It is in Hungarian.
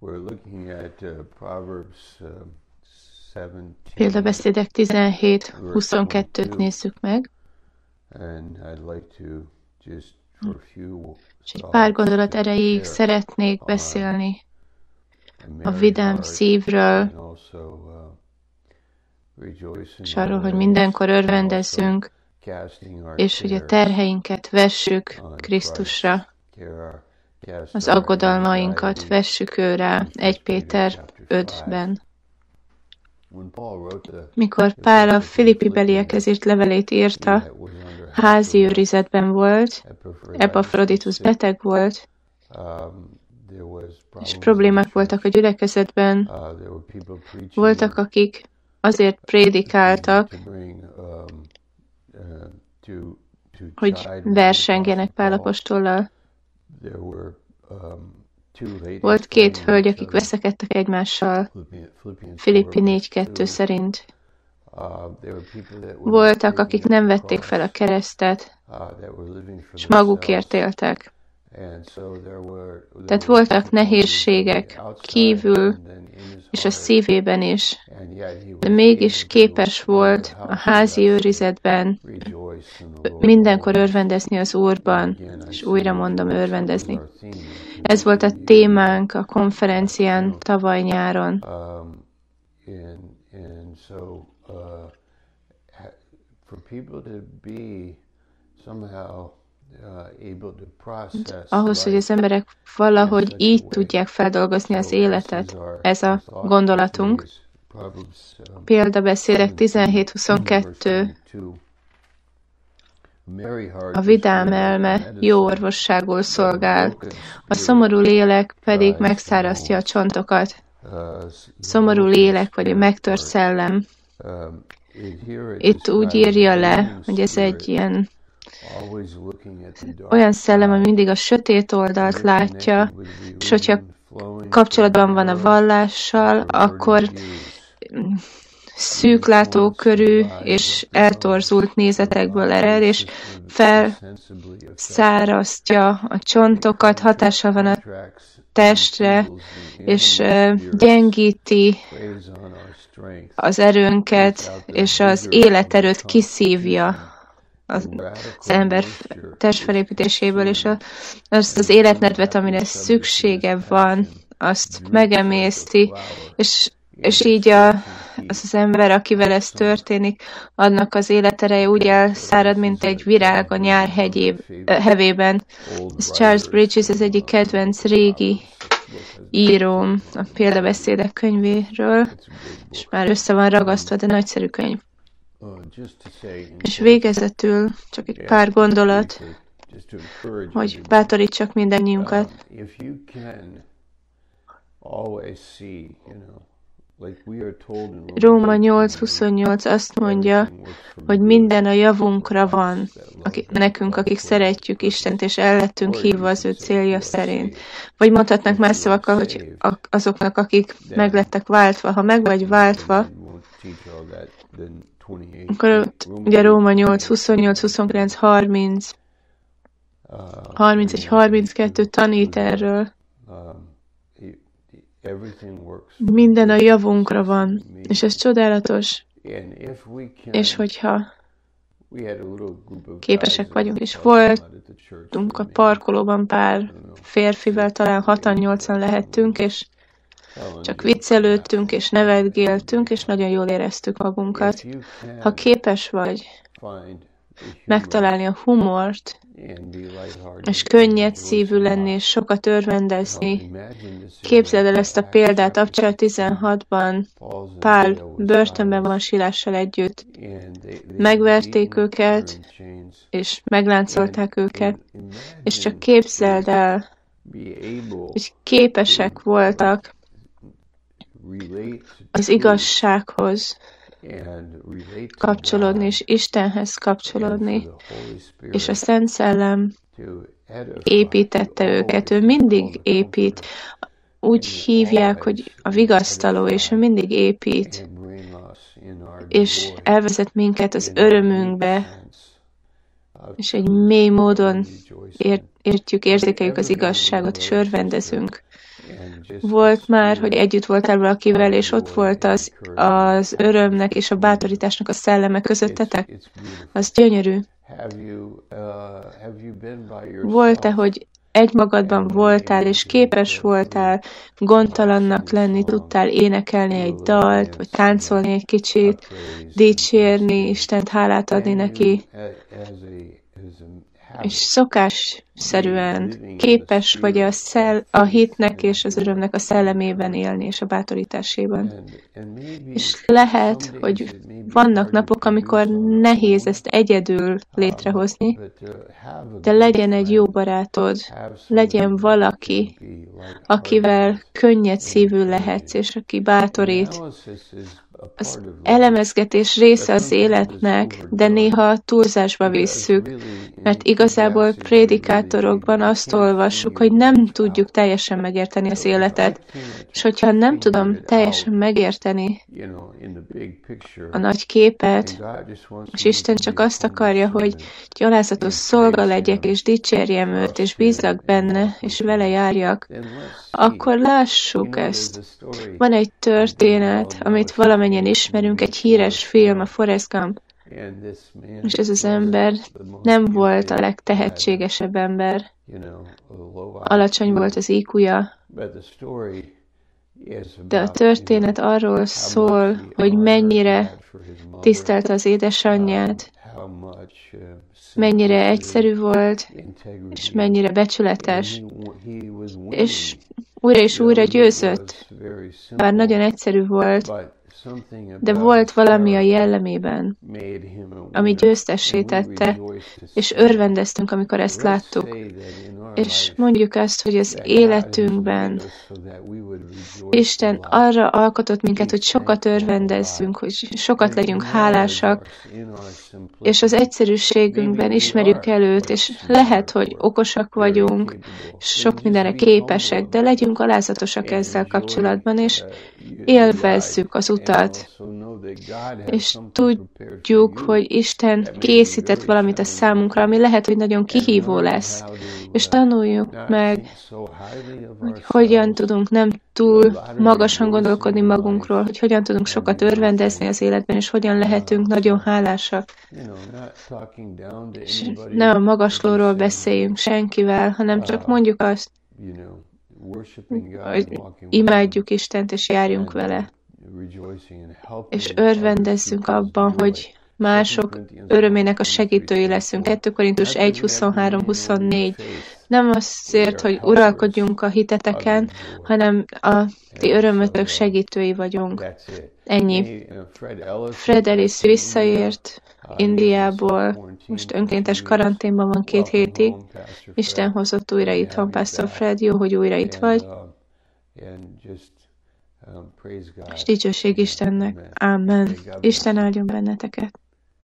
Példabeszédek 17-22-t nézzük meg. És egy pár gondolat erejéig szeretnék beszélni a vidám szívről, és arról, hogy mindenkor örvendezzünk, és hogy a terheinket vessük Krisztusra, az aggodalmainkat vessük őrá, 1 Péter 5-ben. Mikor Pál a Filippi beliekhez írt levelét írta, házi őrizetben volt, Epafroditus beteg volt, és problémák voltak a gyülekezetben. Voltak, akik azért prédikáltak, hogy versengjenek Pál apostollal. Volt 2 hölgy, akik veszekedtek egymással, Filippi 4:2 szerint. Voltak, akik nem vették fel a keresztet, és magukért éltek. Tehát voltak nehézségek kívül, és a szívében is, de mégis képes volt a házi őrizetben mindenkor örvendezni az Úrban, és újra mondom, örvendezni. Ez volt a témánk a konferencián tavaly nyáron. Ahhoz, hogy az emberek valahogy így tudják feldolgozni az életet, ez a gondolatunk. Példabeszédek 17-22. A vidám elme jó orvosságul szolgál, a szomorú lélek pedig megszárasztja a csontokat. Szomorú lélek vagy a megtört szellem. Itt úgy írja le, hogy ez egy ilyen olyan szellem, ami mindig a sötét oldalt látja, és hogyha kapcsolatban van a vallással, akkor szűklátókörű és eltorzult nézetekből ered, és felszárasztja a csontokat, hatással van a testre, és gyengíti az erőnket, és az életerőt kiszívja az ember testfelépítéséből, és azt az életnedvet, amire szüksége van, azt megemészti, és így az ember, akivel ez történik, annak az életereje úgy elszárad, mint egy virág a nyár hevében. Ez Charles Bridges, az egyik kedvenc régi íróm a Példabeszédek könyvéről, és már össze van ragasztva, de nagyszerű könyv. És végezetül csak egy pár gondolat, hogy bátorítsak mindannyiunkat. Róma 8:28 azt mondja, hogy minden a javunkra van, nekünk, akik szeretjük Istent, és el lettünk hívva az ő célja szerint. Vagy mondhatnánk más szavakkal, hogy azoknak, akik meg lettek váltva. Ha meg vagy váltva, akkor ugye Róma 8, 28, 29, 30, 31, 32 tanít erről. Minden a javunkra van, és ez csodálatos. És hogyha képesek vagyunk, és voltunk a parkolóban pár férfivel, talán 6-8-an lehettünk, és csak viccelődtünk, és nevetgéltünk, és nagyon jól éreztük magunkat. Ha képes vagy megtalálni a humort, és könnyed szívű lenni, és sokat örvendezni. Képzeld el ezt a példát, Abcsel 16-ban Pál börtönben van Silással együtt. Megverték őket, és megláncolták őket, és csak képzeld el, hogy képesek voltak az igazsághoz kapcsolódni, és Istenhez kapcsolódni, és a Szent Szellem építette őket. Ő mindig épít. Úgy hívják, hogy a vigasztaló, és ő mindig épít, és elvezet minket az örömünkbe, és egy mély módon értjük, érzékeljük az igazságot, és örvendezünk. Volt már, hogy együtt voltál valakivel, és ott volt az örömnek és a bátorításnak a szelleme közöttetek? Az gyönyörű. Volt-e, hogy egymagadban voltál, és képes voltál gondtalannak lenni, tudtál énekelni egy dalt, vagy táncolni egy kicsit, dicsérni Istent, hálát adni neki, és szokásszerűen képes vagy a hitnek és az örömnek a szellemében élni, és a bátorításében. És lehet, hogy vannak napok, amikor nehéz ezt egyedül létrehozni, de legyen egy jó barátod, legyen valaki, akivel könnyed szívű lehetsz, és aki bátorít. Az elemezgetés része az életnek, de néha túlzásba visszük, mert igazából prédikátorokban azt olvassuk, hogy nem tudjuk teljesen megérteni az életet, és hogyha nem tudom teljesen megérteni a nagy képet, és Isten csak azt akarja, hogy gyalázatos szolga legyek, és dicsérjem őt, és bízzak benne, és vele járjak, akkor lássuk ezt. Van egy történet, amit valamennyien ismerünk, egy híres film, a Forrest Gump. És ez az ember nem volt a legtehetségesebb ember. Alacsony volt az IQ-ja. De a történet arról szól, hogy mennyire tisztelte az édesanyját, mennyire egyszerű volt, és mennyire becsületes, és újra győzött. Bár nagyon egyszerű volt, de volt valami a jellemében, ami győztessé tette, és örvendeztünk, amikor ezt láttuk. És mondjuk azt, hogy az életünkben Isten arra alkotott minket, hogy sokat örvendezzünk, hogy sokat legyünk hálásak, és az egyszerűségünkben ismerjük el őt, és lehet, hogy okosak vagyunk, sok mindenre képesek, de legyünk alázatosak ezzel kapcsolatban, és élvezzük az utat, és tudjuk, hogy Isten készített valamit a számunkra, ami lehet, hogy nagyon kihívó lesz, és tanuljuk meg, hogy hogyan tudunk nem túl magasan gondolkodni magunkról, hogy hogyan tudunk sokat örvendezni az életben, és hogyan lehetünk nagyon hálásak. És ne a magaslóról beszéljünk senkivel, hanem csak mondjuk azt, hogy imádjuk Istent, és járjunk vele. És örvendezzünk abban, hogy mások örömének a segítői leszünk. 2 Korintus 1, 23, 24. Nem azért, hogy uralkodjunk a hiteteken, hanem a ti örömötök segítői vagyunk. Ennyi. Fred Ellis visszaért Indiából, most önkéntes karanténban van 2 hétig. Isten hozott újra itthon, Pastor Fred, jó, hogy újra itt vagy. És dicsőség Istennek. Amen. Isten áldjon benneteket.